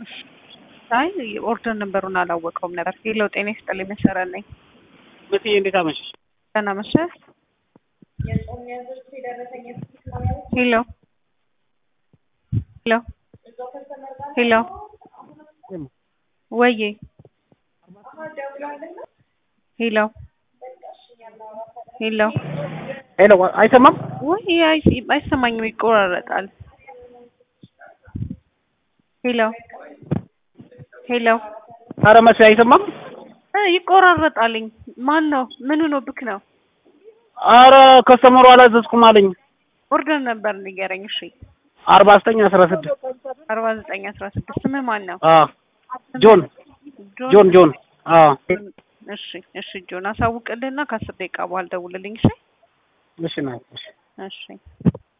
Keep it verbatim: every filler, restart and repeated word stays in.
አይ ኦርደር ነምበሩን አላወቀውም ነበር። ሄሎ ጤና ይስጥልኝ መሰረት ነኝ። መስዬ እንዴት አመሸሽ? ደህና መሸህ? ሄሎ ሄሎ ሄሎ ወይ ሄሎ ሄሎ ሄሎ አይሰማም ወይ አይሰማኝም ይቆራረጣል። ሄሎ ሄሎ ኧረ መቼ አይሰማም? ይቆራረጣልኝ። ማን ነው? ምኑ ነው ብክ ነው? ኧረ ከስተመሩ አላዘዝኩም አለኝ። ኦርደር ነበር ንገረኝ። እሺ አርባ ዘጠኝ አስራ ስድስት አርባ ዘጠኝ አስራ ስድስት ስምህ ማን ነው? አዎ ጆን ጆን ጆን አዎ እሺ እሺ ጆን አሳውቅልህና ከአስር ደቂቃ በኋላ ደውልልኝ። እሺ እሺ ነው እሺ እሺ